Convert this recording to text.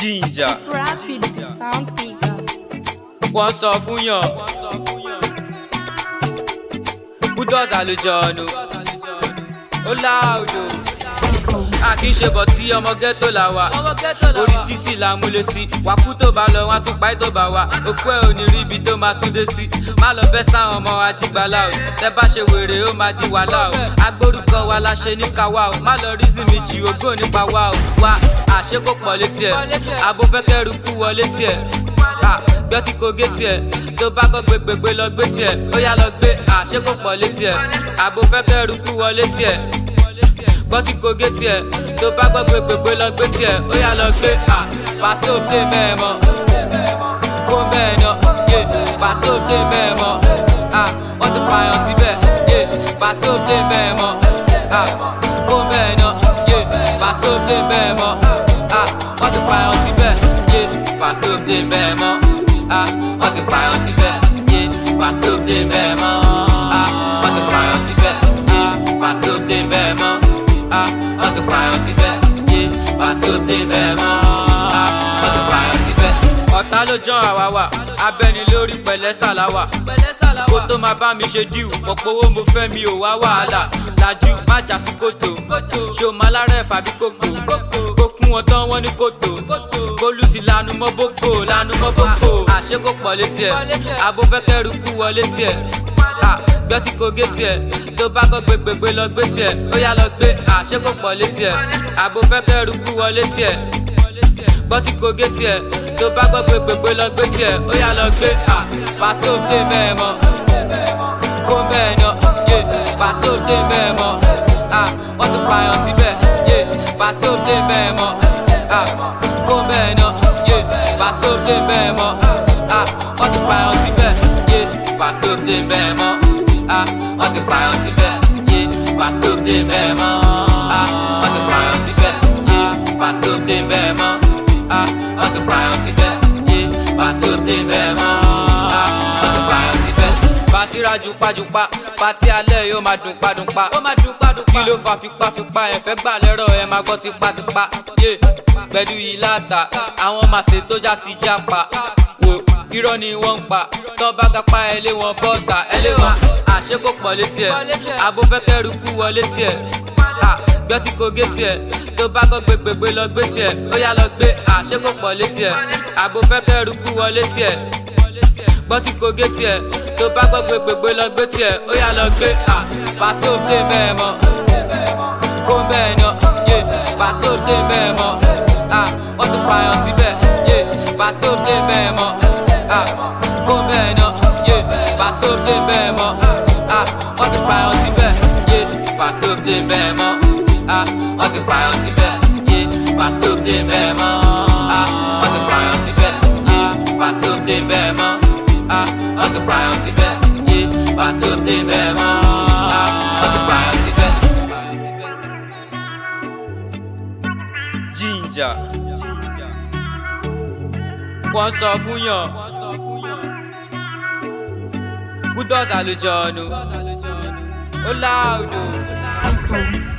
Ginger. It's rapid, the sound figure. Wọ́n sọ fún yàn. Bulldozer ló jọ̀nù. Ó láòdò. A kì í ṣe bọ̀ tí ọmọ ghetto là wà. Orí títì là múlé sí. Wàkú tó bá lọ, wọ́n á tún pa é tó bá wà. Òkú ẹ̀ ò ní rí ibi tó máa tún dé sí. Má lọ bẹ́ sáwọn ọmọ ajígbálá o. Tẹ́ bá ṣe wèrè ó máa di wàhálà o. Agbórúkọ wa la ṣe ní káwá o. Má lọ rí zìmì jì ògbó nípa wa o. Wá àṣekò pọ̀ létí ẹ̀. Abo fẹ́ kẹ́rù kú wọ létí ẹ̀. Gbọ́ tí kò gé tiẹ̀. Tó bá kọ́ gbégbégbé lọ gbé tiẹ̀. Ó yá lọ gbé àṣekò pọ̀ létí ẹ̀. Abo fẹ́ kẹ́rù kú wọ létí ẹ̀. Gbọ́ tí kò gé tiẹ̀. Tó bá gbọ́ gbégbégbé lọ gbé tiẹ̀. Ó yá lọ gbé pàṣẹ òde mẹ́ẹ̀mọ́. Kó bẹ́ẹ̀ ná pàṣẹ òde mẹ́ẹ̀mọ́. Wọ́n ti pààyàn síbẹ̀. Pàṣẹ òde mẹ́ẹ̀mọ́. Kó bẹ́ẹ̀ ná pàṣẹ òde mẹ́ẹ̀mọ́. Wọ́n ti pààyàn síbẹ̀. Pàṣẹ òde mẹ́ẹ̀mọ́. Wọ́n ti pààyàn síbẹ̀. Pàṣẹ òde mẹ́ẹ̀mọ́. Wọ́n ti pààyàn síbẹ̀. Pàṣẹ òde mẹ́ẹ̀mọ́. Wọ́n ti pààyàn síbẹ̀. Pàṣẹ òde mẹ́ẹ̀mọ́. Wọ́n ti pààyàn síbẹ̀. Ọ̀tá ló jọ àwa wà, abẹ́ni lórí pẹ̀lẹ́ sàláwà. Kó tó máa bá mi ṣe díù, mọ̀ pé owó mo fẹ́ mi ò wá wàhálà. Làjú má jà sí kòtò, ṣé o máa lára ẹ̀fà bí kòkò? Kó fún wọn tán wọ́n ní kòtò. Bólú ti lanu mọ́ bókò, lanu mọ́ bókò. Àṣekò pọ̀ létí ẹ̀, abo fẹ́ kẹ́rù kú wọ létí ẹ̀. Gbọ́ tí kò gé tiẹ̀, tó bá kọ́ gbégbégbé lọ gbé tiẹ̀. Ó yá lọ gbé àṣekò pọ̀ létí ẹ̀, abo fẹ́ kẹ́rù kú wọ létí ẹ̀. Gbọ́ tí kò gé tiẹ̀, tó bá gbọ́ gbégbégbé lọ gbé tiẹ̀. Ó yá lọ gbé pàṣẹ òde mẹ́ẹ̀mọ́. Kó bẹ́ẹ̀ ná pàṣẹ òde mẹ́ẹ̀mọ́. Wọ́n ti pààyàn síbẹ̀. Pàṣẹ òde mẹ́ẹ̀mọ́. Kó bẹ́ẹ̀ ná pàṣẹ òde mẹ́ẹ̀mọ́. Wọ́n ti pààyàn síbẹ̀. Pàṣẹ òde mẹ́ẹ̀mọ́. Wọ́n ti pààyàn síbẹ̀. Pàṣẹ òde mẹ́ẹ̀mọ́. Wọ́n ti pààyàn síbẹ̀. Pàṣẹ òde mẹ́ẹ̀mọ́. Wọ́n ti pààyàn síbẹ̀. Pàṣẹ òde mẹ́ẹ̀mọ́. Wọ́n ti pààyàn síbẹ̀. Bàṣírà jupajupa, pàtí alẹ́ yóò máa dùn padùnpa. Kí ló fa fipáfipá ẹ̀ fẹ́ gbà lẹ́rọ̀ ẹ̀ máa gbọ́ tipátipá. Pẹ̀lú yìí láta, àwọn màṣẹ tó já ti jápa. Wò irọ́ ni wọ́n ń pa, tọ́ bá gapá ẹ lé wọn bọ́ta ẹ lé wọn. Àṣekò pọ̀ létí ẹ̀, abo fẹ́ kẹ́rù kú wọ létí ẹ̀. Gbọ́ tí kò gé tiẹ̀, tó bá kọ́ gbégbégbé lọ gbé tiẹ̀. Ó yá lọ gbé àṣekò pọ̀ létí ẹ̀, abo fẹ́ kẹ́rù kú wọ létí ẹ̀. Gbọ́ tí kò gé tiẹ̀, tó bá gbọ́ gbégbégbé lọ gbé tiẹ̀. Ó yá lọ gbé pàṣẹ òde mẹ́ẹ̀mọ́. Kó bẹ́ẹ̀ ná pàṣẹ òde mẹ́ẹ̀mọ́. Wọ́n ti pààyàn síbẹ̀. Pàṣẹ òde mẹ́ẹ̀mọ́. Kó bẹ́ẹ̀ ná pàṣẹ òde mẹ́ẹ̀mọ́. Wọ́n ti pààyàn síbẹ̀. Pàṣẹ òde mẹ́ẹ̀mọ́. Wọ́n ti pààyàn síbẹ̀. Pàṣẹ òde mẹ́ẹ̀mọ́. Wọ́n ti pààyàn síbẹ̀. Pàṣẹ òde mẹ́ẹ̀mọ́. Wọ́n ti pààyàn síbẹ̀. Pàṣẹ òde mẹ́ẹ̀mọ́. Wọ́n ti pààyàn síbẹ̀. Ginger. Wọ́n sọ fún yàn. Bulldozer ló jọ̀nù. Ó láòdò.